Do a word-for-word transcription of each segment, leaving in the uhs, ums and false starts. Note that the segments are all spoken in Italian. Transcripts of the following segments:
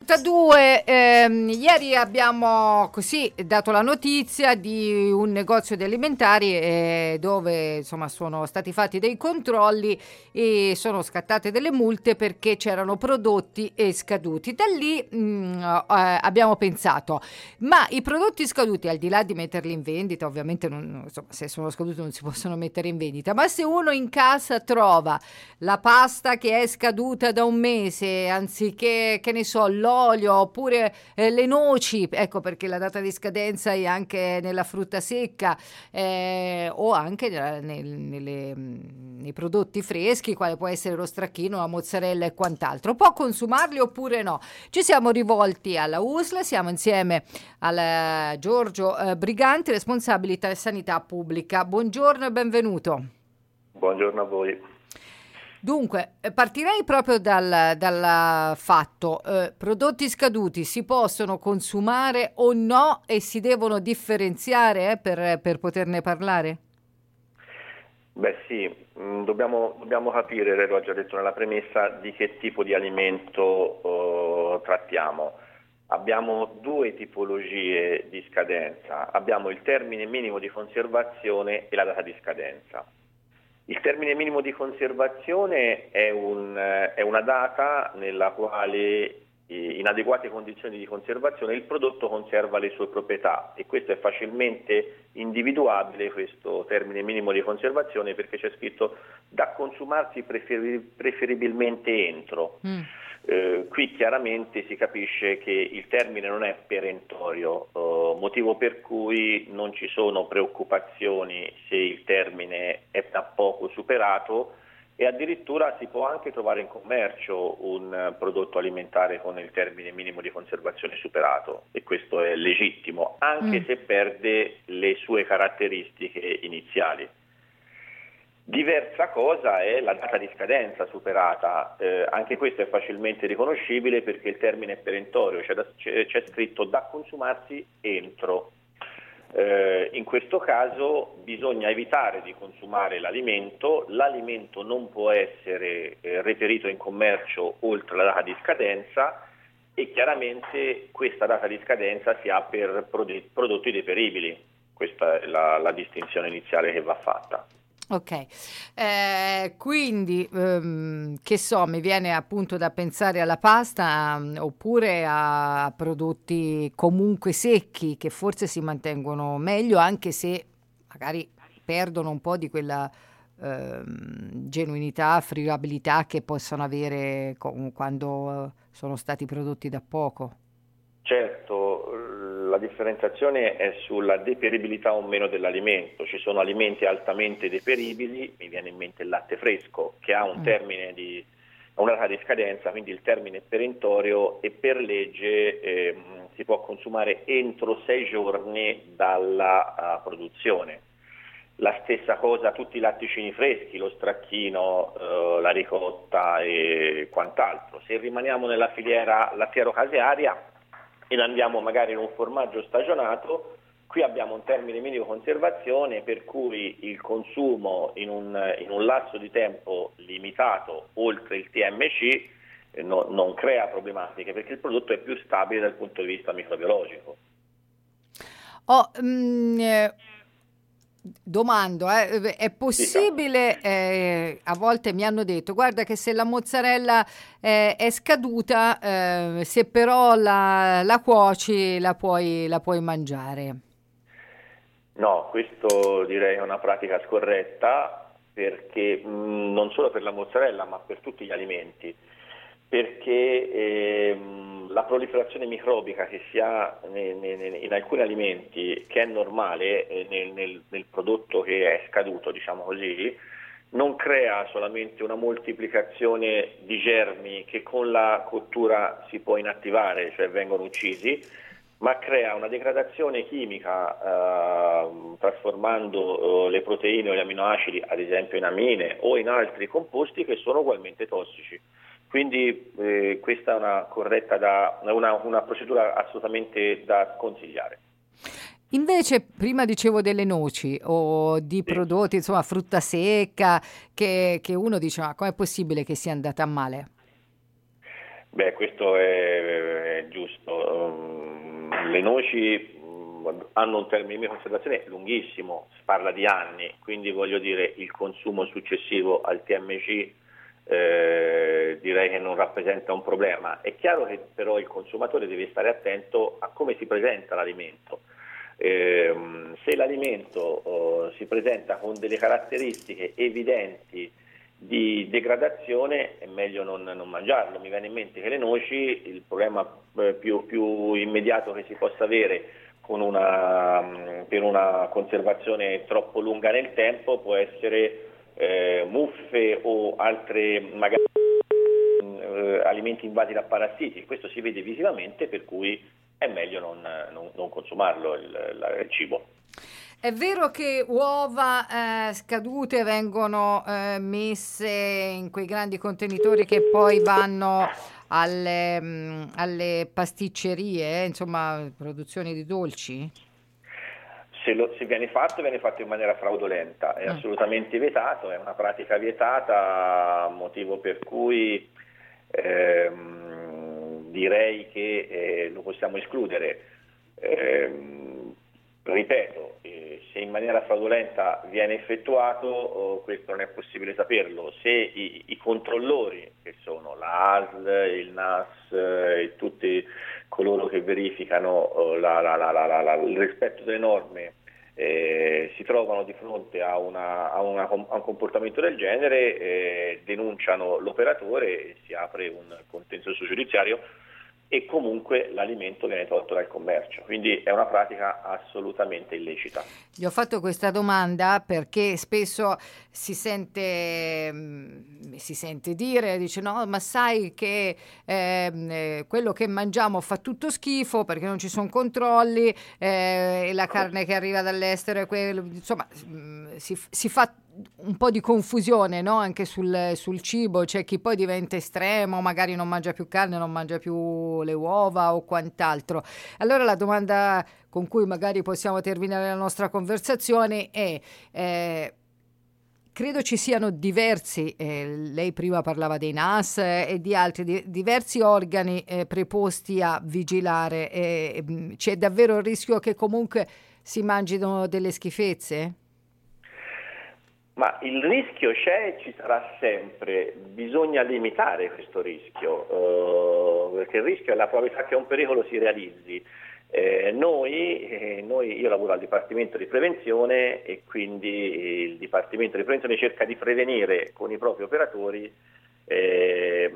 trentadue, ehm, ieri abbiamo così dato la notizia di un negozio di alimentari eh, dove insomma sono stati fatti dei controlli e sono scattate delle multe perché c'erano prodotti eh, scaduti. Da lì mh, eh, abbiamo pensato, ma i prodotti scaduti, al di là di metterli in vendita, ovviamente non, insomma, se sono scaduti non si possono mettere in vendita, ma se uno in casa trova la pasta che è scaduta da un mese, anziché, che ne so, l'olio oppure eh, le noci, ecco perché la data di scadenza è anche nella frutta secca eh, o anche nel, nel, nelle, nei prodotti freschi, quale può essere lo stracchino, la mozzarella e quant'altro, può consumarli oppure no? Ci siamo rivolti alla U S L, siamo insieme al Giorgio eh, Briganti, responsabile sanità pubblica. Buongiorno e benvenuto. Buongiorno a voi. Dunque, partirei proprio dal, dal fatto, eh, prodotti scaduti si possono consumare o no e si devono differenziare eh, per, per poterne parlare? Beh sì, mh, dobbiamo, dobbiamo capire, l'ho già detto nella premessa, di che tipo di alimento uh, trattiamo. Abbiamo due tipologie di scadenza, abbiamo il termine minimo di conservazione e la data di scadenza. Il termine minimo di conservazione è, un, è una data nella quale in adeguate condizioni di conservazione il prodotto conserva le sue proprietà e questo è facilmente individuabile, questo termine minimo di conservazione, perché c'è scritto da consumarsi preferi- preferibilmente entro. Mm. Eh, qui chiaramente si capisce che il termine non è perentorio, eh, motivo per cui non ci sono preoccupazioni se il termine è da poco superato e addirittura si può anche trovare in commercio un prodotto alimentare con il termine minimo di conservazione superato e questo è legittimo, anche mm. se perde le sue caratteristiche iniziali. Diversa cosa è la data di scadenza superata, eh, anche questo è facilmente riconoscibile perché il termine è perentorio, c'è, da, c'è, c'è scritto da consumarsi entro. Eh, in questo caso bisogna evitare di consumare l'alimento, l'alimento non può essere eh, reperito in commercio oltre la data di scadenza e chiaramente questa data di scadenza si ha per prodotti deperibili, questa è la, la distinzione iniziale che va fatta. Ok, eh, quindi ehm, che so, mi viene appunto da pensare alla pasta um, oppure a prodotti comunque secchi che forse si mantengono meglio anche se magari perdono un po' di quella ehm, genuinità, friabilità che possono avere con, quando sono stati prodotti da poco. Certo, la differenziazione è sulla deperibilità o meno dell'alimento. Ci sono alimenti altamente deperibili, mi viene in mente il latte fresco, che ha un termine di una data di scadenza, quindi il termine è perentorio e per legge eh, si può consumare entro sei giorni dalla uh, produzione. La stessa cosa tutti i latticini freschi, lo stracchino, eh, la ricotta e quant'altro. Se rimaniamo nella filiera lattiero-casearia e andiamo magari in un formaggio stagionato, qui abbiamo un termine minimo di conservazione per cui il consumo in un, in un lasso di tempo limitato oltre il T M C eh, no, non crea problematiche perché il prodotto è più stabile dal punto di vista microbiologico. Oh, mm, eh, domando, eh, è possibile, eh, a volte mi hanno detto, guarda che se la mozzarella eh, è scaduta, eh, se però la, la cuoci la puoi, la puoi mangiare? No, questo direi è una pratica scorretta perché mh, non solo per la mozzarella ma per tutti gli alimenti, perché ehm, la proliferazione microbica che si ha ne, ne, ne, in alcuni alimenti, che è normale eh, nel, nel, nel prodotto che è scaduto, diciamo così, non crea solamente una moltiplicazione di germi che con la cottura si può inattivare, cioè vengono uccisi, ma crea una degradazione chimica eh, trasformando eh, le proteine o gli aminoacidi, ad esempio in amine o in altri composti che sono ugualmente tossici. Quindi eh, questa è una corretta da, una, una procedura assolutamente da consigliare. Invece prima dicevo delle noci o di sì. prodotti, insomma frutta secca, che, che uno dice ma com'è possibile che sia andata a male? Beh, questo è le noci mh, hanno un termine di conservazione lunghissimo, si parla di anni, quindi voglio dire il consumo successivo al T M C eh, direi che non rappresenta un problema. È chiaro che però il consumatore deve stare attento a come si presenta l'alimento. Eh, se l'alimento oh, si presenta con delle caratteristiche evidenti di degradazione è meglio non, non mangiarlo. Mi viene in mente che le noci, il problema eh, più, più immediato che si possa avere con una, mh, per una conservazione troppo lunga nel tempo può essere eh, muffe o altre magari eh, alimenti invasi da parassiti. Questo si vede visivamente, per cui è meglio non, non, non consumarlo il, il cibo. È vero che uova eh, scadute vengono eh, messe in quei grandi contenitori che poi vanno alle, mh, alle pasticcerie, eh, insomma, produzioni di dolci? Se, lo, se viene fatto, viene fatto in maniera fraudolenta, è mm. assolutamente vietato, è una pratica vietata, motivo per cui ehm, direi che eh, lo possiamo escludere. Ehm, ripeto, eh, se in maniera fraudolenta viene effettuato, oh, questo non è possibile saperlo. Se i, i controllori, che sono la A S L, il N A S eh, e tutti coloro che verificano oh, la, la, la, la, la, il rispetto delle norme, eh, si trovano di fronte a, una, a, una, a un comportamento del genere, eh, denunciano l'operatore e si apre un contenzioso giudiziario e comunque l'alimento viene tolto dal commercio, quindi è una pratica assolutamente illecita. Gli ho fatto questa domanda perché spesso si sente, mh, si sente dire, dice no, ma sai che eh, quello che mangiamo fa tutto schifo perché non ci sono controlli, eh, e la carne che arriva dall'estero è quello, insomma mh, si, si fa un po' di confusione, no? Anche sul, sul cibo, c'è chi poi diventa estremo, magari non mangia più carne, non mangia più le uova o quant'altro. Allora la domanda con cui magari possiamo terminare la nostra conversazione è eh, credo ci siano diversi, eh, lei prima parlava dei N A S eh, e di altri, di, diversi organi eh, preposti a vigilare, eh, c'è davvero il rischio che comunque si mangino delle schifezze? Ma il rischio c'è e ci sarà sempre, bisogna limitare questo rischio, eh, perché il rischio è la probabilità che un pericolo si realizzi. Eh, noi, eh, noi, io lavoro al Dipartimento di Prevenzione e quindi il Dipartimento di Prevenzione cerca di prevenire con i propri operatori eh,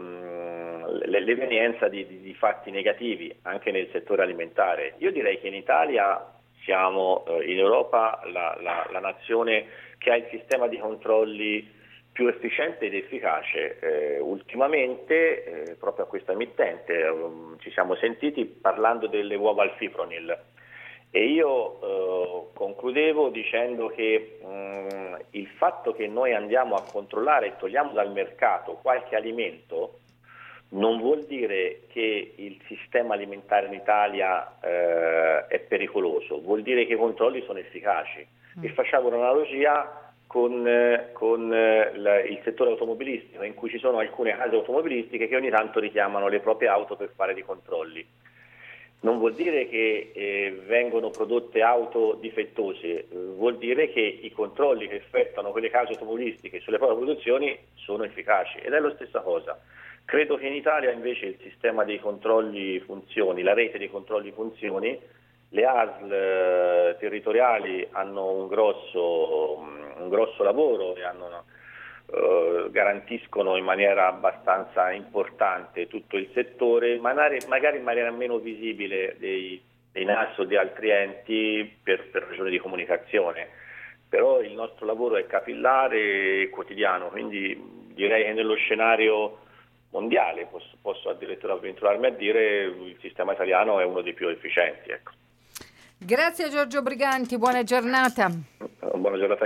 l'evenienza di, di, di fatti negativi anche nel settore alimentare. Io direi che in Italia siamo eh, in Europa la, la, la nazione che ha il sistema di controlli più efficiente ed efficace. Eh, ultimamente, eh, proprio a questa emittente, um, ci siamo sentiti parlando delle uova al fipronil e io eh, concludevo dicendo che um, il fatto che noi andiamo a controllare e togliamo dal mercato qualche alimento non vuol dire che il sistema alimentare in Italia eh, è pericoloso, vuol dire che i controlli sono efficaci. Mm. E facciamo un'analogia con, eh, con eh, la, il settore automobilistico, in cui ci sono alcune case automobilistiche che ogni tanto richiamano le proprie auto per fare dei controlli. Non vuol dire che eh, vengono prodotte auto difettose, eh, vuol dire che i controlli che effettuano quelle case automobilistiche sulle proprie produzioni sono efficaci, ed è la stessa cosa. Credo che in Italia invece il sistema dei controlli funzioni, la rete dei controlli funzioni, le A S L eh, territoriali hanno un grosso, un grosso lavoro e hanno, eh, garantiscono in maniera abbastanza importante tutto il settore, magari, magari in maniera meno visibile dei, dei N A S o di altri enti per, per ragioni di comunicazione, però il nostro lavoro è capillare e quotidiano, quindi direi che nello scenario mondiale posso, posso addirittura avventurarmi a dire il sistema italiano è uno dei più efficienti. Ecco. Grazie Giorgio Briganti, buona giornata. Buona giornata.